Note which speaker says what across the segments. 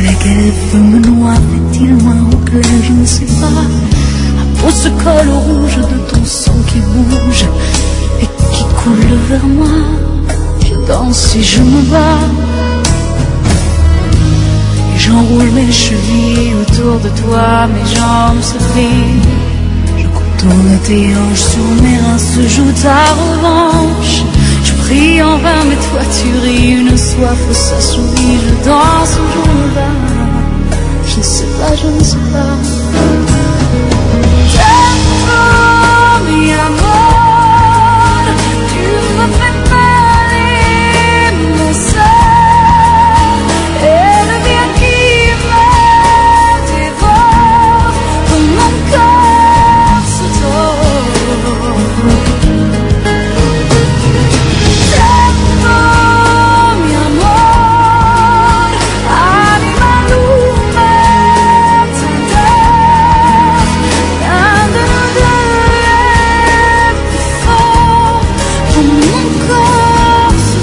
Speaker 1: soleil qu'elle veut me noie fait-il loin ou clair, je ne sais pas. À peau se colle au rouge de ton sang qui bouge et qui coule vers moi. Je danse et je me bats. Et j'enroule mes chevilles autour de toi, mes jambes se plient. Je contourne tes hanches, sur mes reins se joue ta revanche. Je prie en vain, mais toi tu ris, une soif s'assouvit. Je danse ou je me bats. Je ne sais pas, je ne sais pas. Tempo, mi amor, tu me fais mal et mon sang est le bien qui me dévore, comme mon corps se tord. Tempo, mi amor, anima lume tender, rien de nous deux est plus fort, comme mon corps se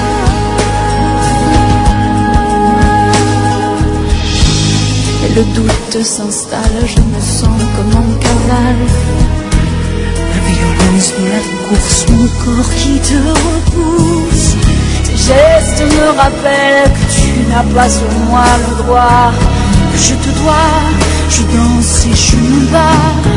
Speaker 1: tord. Et le doute s'installe, je me sens comme en cavale. La violence de la course, mon corps qui te repousse. Tes gestes me rappellent que tu n'as pas sur moi le droit, que je te dois. Je danse et je me bats.